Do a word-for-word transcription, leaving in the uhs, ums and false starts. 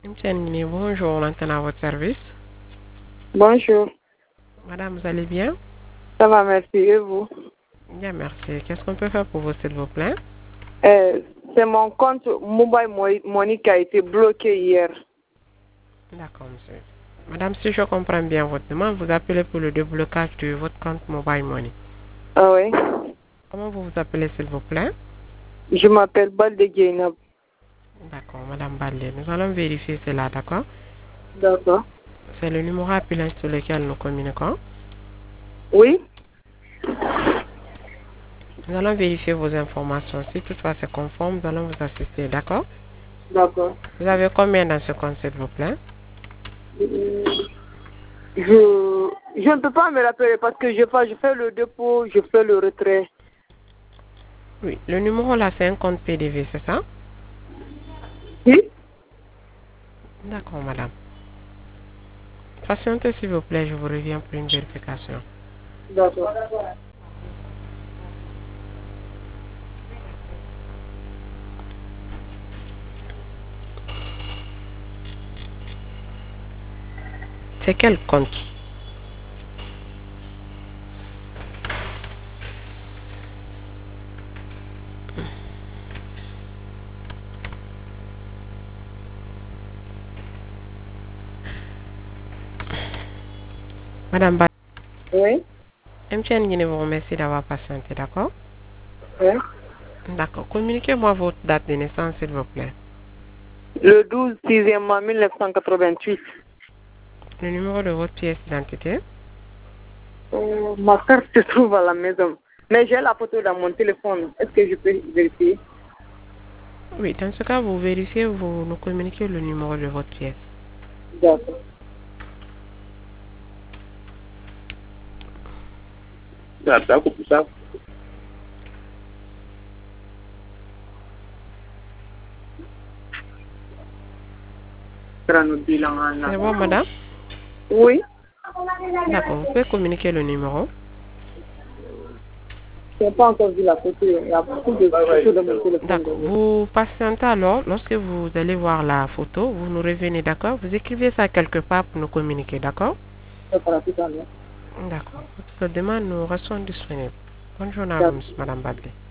Mtiani, bonjour, maintenant à votre service. Bonjour. Madame, vous allez bien? Ça va, merci. Et vous? Bien, merci. Qu'est-ce qu'on peut faire pour vous, s'il vous plaît? Euh, c'est mon compte Mobile Money qui a été bloqué hier. D'accord, monsieur. Madame, si je comprends bien votre demande, vous appelez pour le déblocage de votre compte Mobile Money. Ah oui? Comment vous vous appelez, s'il vous plaît? Je m'appelle Balde Gainab. D'accord, Madame Balde. Nous allons vérifier cela, d'accord? D'accord. C'est le numéro appelé sur lequel nous communiquons. Oui? Nous allons vérifier vos informations. Si toutefois c'est conforme, nous allons vous assister, d'accord? D'accord. Vous avez combien dans ce compte, s'il vous plaît? Euh, Je, je ne peux pas me rappeler parce que je fais, je fais le dépôt, je fais le retrait. Oui, le numéro là, c'est un compte P D V, c'est ça? Oui? D'accord, madame. Patientez, s'il vous plaît, je vous reviens pour une vérification. D'accord. C'est quel compte? Madame Ba, Oui? M T N Guinée vous remercie d'avoir patienté, d'accord? Oui? D'accord. Communiquez-moi votre date de naissance, s'il vous plaît. Le douze sixième mois mille neuf cent quatre-vingt-huit. Le numéro de votre pièce d'identité. Euh, ma carte se trouve à la maison. Mais j'ai la photo dans mon téléphone. Est-ce que je peux vérifier? Oui, dans ce cas, vous vérifiez, vous nous communiquez le numéro de votre pièce. D'accord. D'accord, pour ça. C'est bon, madame? Oui. D'accord, vous pouvez communiquer le numéro. Je n'ai pas encore vu la photo. Il y a beaucoup de photos dans mon téléphone. D'accord. Vous patientez alors. Lorsque vous allez voir la photo, vous nous revenez, d'accord? Vous écrivez ça quelque part pour nous communiquer, d'accord? D'accord. D'accord. Votre demande, nous restons disponibles. Bonne journée à vous, madame Badley.